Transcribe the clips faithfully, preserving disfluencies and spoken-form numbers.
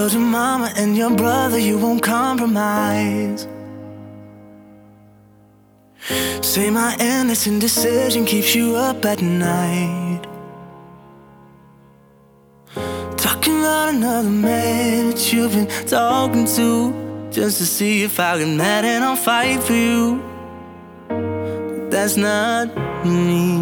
told your mama and your brother you won't compromise. Say my endless indecision keeps you up at night. Talking about another man that you've been talking to, just to see if I get mad and I'll fight for you. But that's not me.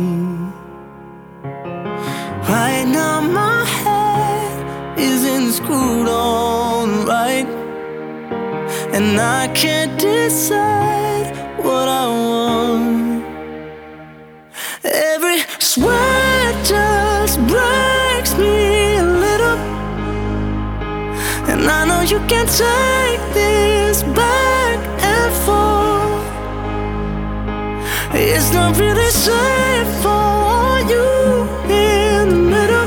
Right now my head isn't screwed on right, and I can't decide what I want. Every sweat just breaks me a little, and I know you can't take this back and forth. It's not really safe for you in the middle.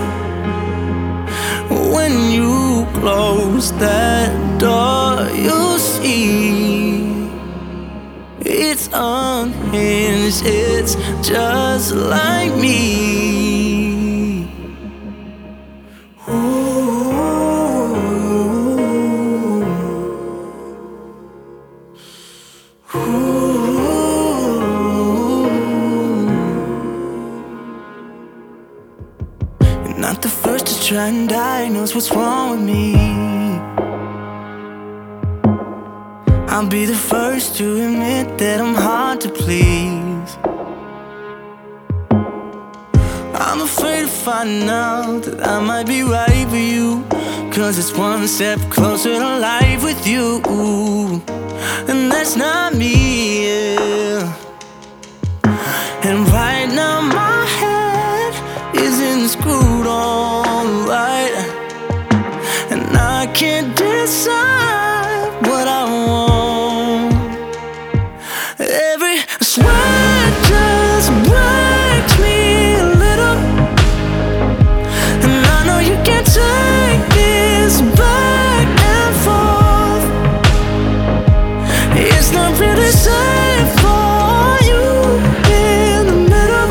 When you close that door, you'll see it's unhinged, it's just like me. Ooh. Ooh. You're not the first to try and diagnose what's wrong with me. I'll be the first to admit that I'm hard to please. I'm afraid to find out that I might be right for you, 'cause it's one step closer to life with you, and that's not me, yeah. And right now my head isn't screwed on right, and I can't decide what I want. Every sweat just breaks me a little, and I know you can't take this back and forth. It's not really safe for you in the middle.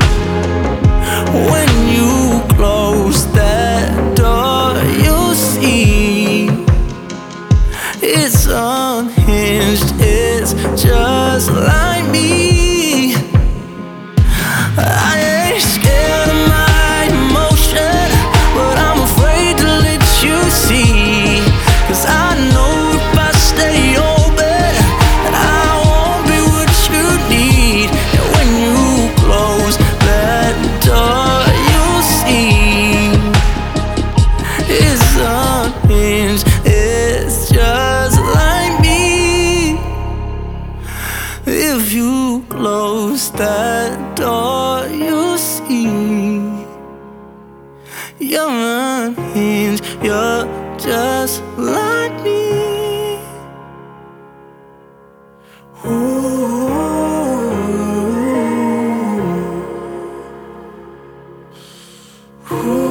When you close that door, you'll see it's unhinged, it's just like me. I ain't scared of my emotion, but I'm afraid to let you see, 'cause I know if I stay open, I won't be what you need. And when you close that door, you'll see it's unhinged, it's just like me. If you close that door, you'll see you're unhinged, you're just like me. Ooh. Ooh.